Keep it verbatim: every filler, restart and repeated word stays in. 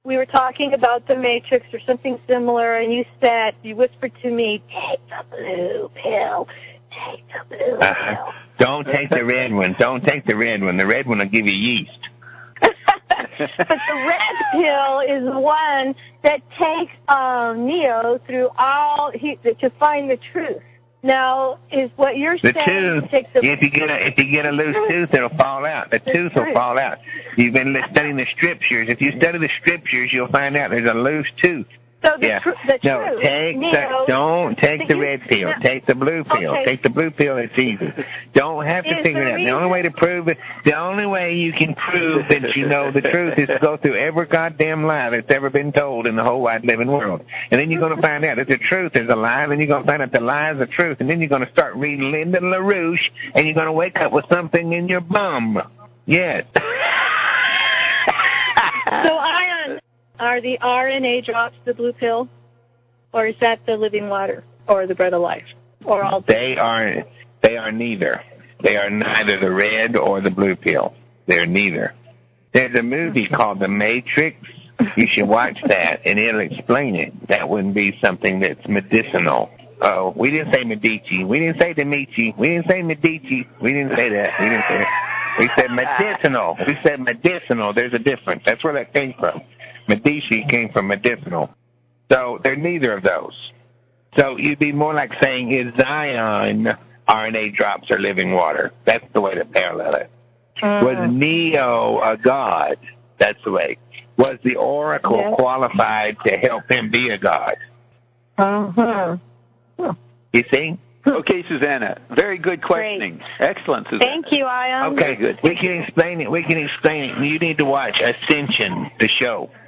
we were talking about the Matrix or something similar, and you said, you whispered to me, take the blue pill, take the blue uh, pill. Don't take the red one. Don't take the red one. The red one will give you yeast. But the red pill is the one that takes um, Neo through all, he, to find the truth. Now, is what you're the saying... Tooth, take the if you get a if you get a loose tooth, it'll fall out. The, the tooth truth. will fall out. You've been studying the scriptures. If you study the scriptures, you'll find out there's a loose tooth. So the, yeah. tr- the no, truth... take Neo, the, don't take the red pill. No. Take the blue pill. Okay. Take the blue pill. It's easy. Don't have to is figure the it out. reason... The only way to prove it, the only way you can prove that you know the truth is to go through every goddamn lie that's ever been told in the whole wide living world. And then you're going to find out that the truth is a lie, and then you're going to find out the lie is the truth, and then you're going to start reading Lyndon LaRouche, and you're going to wake up with something in your bum. Yes. So, Ion, are the R N A drops the blue pill? Or is that the living water, or the bread of life, or all? They are. They are neither. They are neither the red or the blue pill. They're neither. There's a movie called The Matrix. You should watch that, and it'll explain it. That wouldn't be something that's medicinal. Oh, we didn't say Medici. We didn't say Dimitri. We didn't say Medici. We didn't say that. We didn't say that. We said medicinal. We said medicinal. There's a difference. That's where that came from. Medici came from medicinal. So they're neither of those. So you'd be more like saying, is Zion R N A drops or living water? That's the way to parallel it. Uh, was Neo a god? That's the way. Was the oracle yes. qualified to help him be a god? Uh-huh. Huh. You see? Okay, Susanna. Very good questioning. Great. Excellent, Susanna. Thank you, Ion. Okay, good. We can explain it. We can explain it. You need to watch Ascension, the show.